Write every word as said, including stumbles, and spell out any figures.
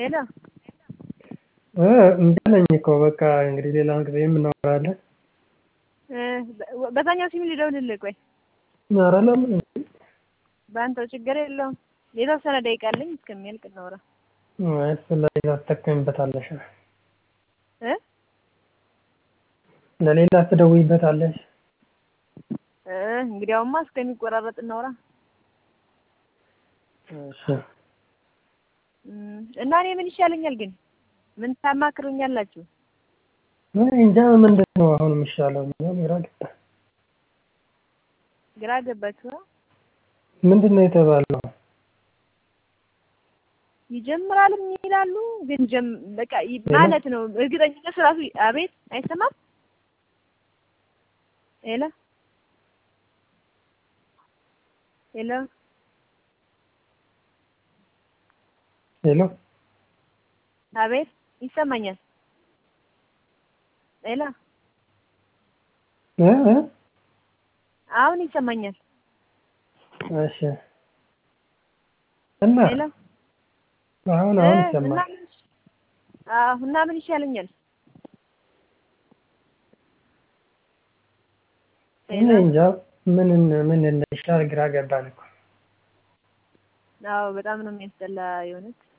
ሄሎ እ እንደነኝ እኮ በቃ እንግዲህ ሌላ ጊዜ እናወራለን። እ በዛኛው ሲም ልደውልልህ ቆይ። ኧረ ለምን በአንተው ችግር የለውም። የተወሰነ ደቂቃ አለኝ እስከሚያልቅ እናውራ። አይ ስለሌላ ትጠቀሚበታለሽ እ ለሌላ ትደውይበታለሽ። እ እንግዲያውማ እስከሚቆራረጥ እናውራ። እሺ እና እኔ ምን ይሻለኛል ግን ምን ታማክሩኛላችሁ? እኔ እንጃ ምንድነው አሁን የሚሻለው? ግራ ገባ ግራ ገባችሁ? ምንድነው የተባለው? ይጀምራል ይላሉ ግን ጀም በቃ ማለት ነው እርግጠኝነት ራሱ አቤት አይሰማም። ሄሎ ሄሎ ሄሎ አቤት ይሰማኛል። ሄሎ እ እ አሁን ይሰማኛል። እሺ እና ሄሎ አሁን አሁን ይሰማል። አዎ እና ምን ይሻለኛል? እኔ እንጃ ምን ምን እንደሚሻል ግራ ገባን እኮ። አዎ በጣም ነው የሚያስጠላ የሆነች